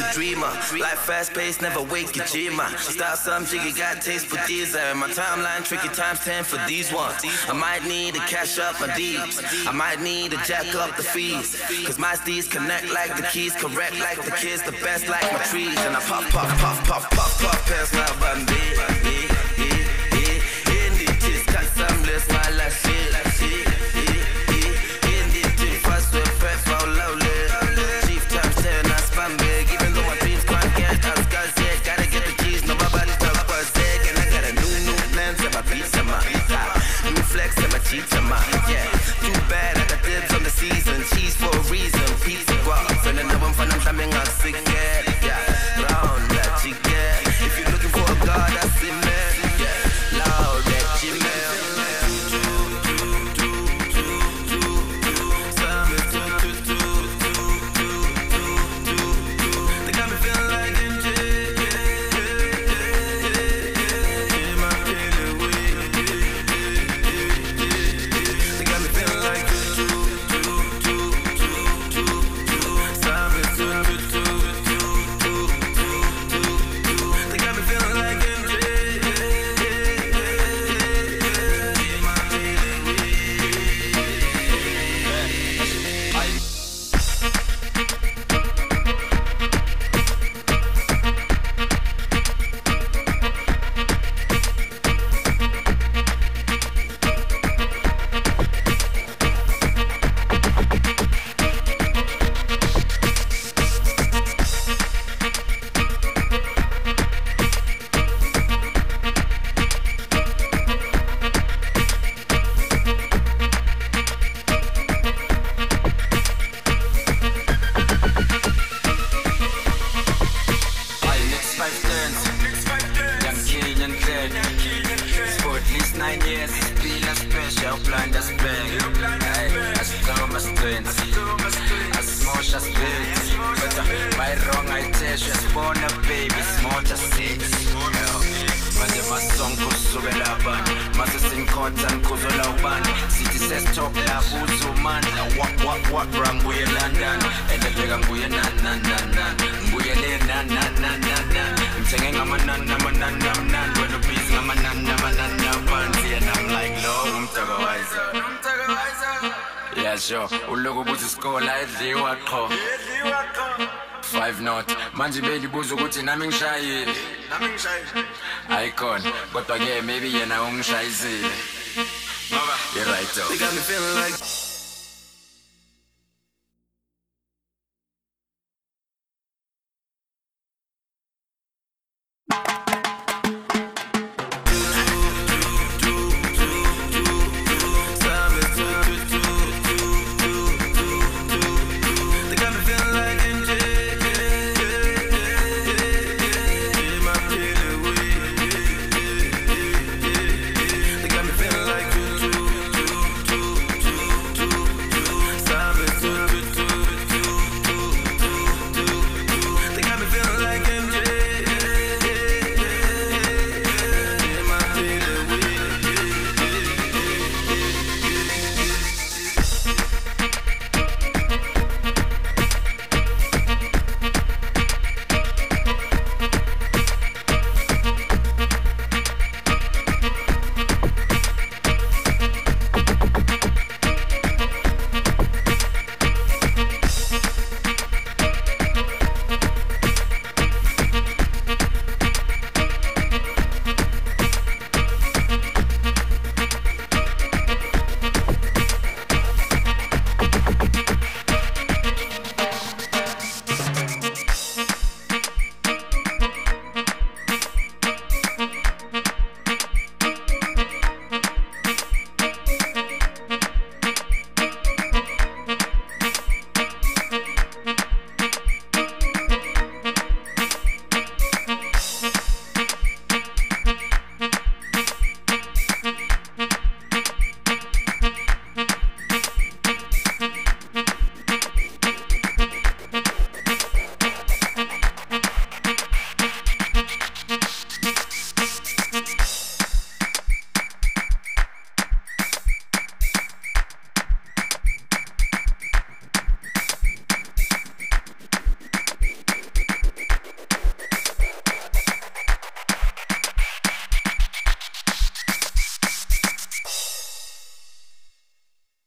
dreamer. Life fast paced, never wake your G-man. Style some jiggy, got taste for these. My timeline tricky times 10 for these ones. I might need to cash up my deeds. I might need to jack up the fees. Cause my steeds connect like the keys, correct like the kids, the best like my trees. And I puff, puff, puff, puff, puff, puff, pass my bambi. In the kids, cut some less, my last shit. In the kids, first with prep for lowly. Chief times 10, I spam big. Even though my dreams can't get us, cause yeah, gotta get the keys, no nobody talk for a sec. And I got a new plan, to my beats, to my new flex, to my cheats, to my yeah. Too bad, I got dibs on the season. Cheese for a reason, pizza guap. And another one for them, coming out sick, yeah. Round that chicken. If you're looking for a god, I see man. Yeah, loud that Gmail. They got me feeling like MJ. They got me feeling like manje belibuza ukuthi nami ngishayile icon kodwa ke maybe yena ungishayisile ngoba you right though. They got me feeling like